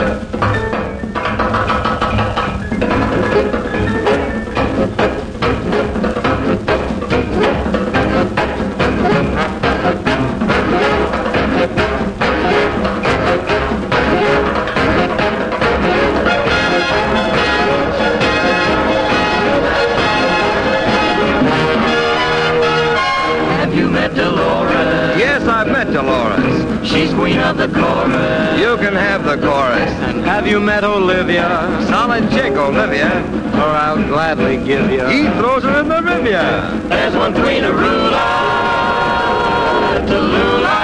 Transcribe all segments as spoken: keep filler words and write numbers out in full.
She's queen of the chorus. You can have the chorus. And have you met Olivia? Solid chick, Olivia. Or I'll gladly give you. He throws her in the Riviera. There's one queen of Rula, Tallulah.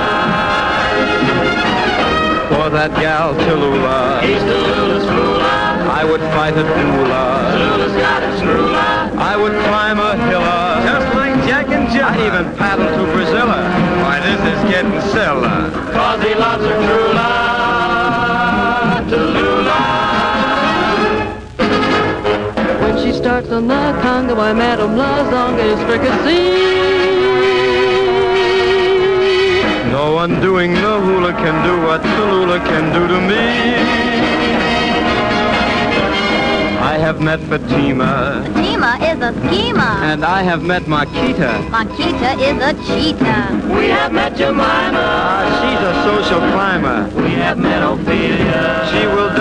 For that gal Tallulah, he's Tallulah's Fula. I would fight a duel. Tallulah's got his screwla. I would climb a hill. Just like Jack and Jill. I'd even paddle to Brazilla. Why, this is getting silly. Cause he loves her Trula, Tallulah. When she starts on the conga, why, Madame Lazonga is fricassee. No one doing the hula can do what Tallulah can do to me. I have met Fatima. Fatima is a schemer. And I have met Makita. Makita is a cheetah. We have met Jemima. Ah, she's a social climber. We have met Ophelia. She will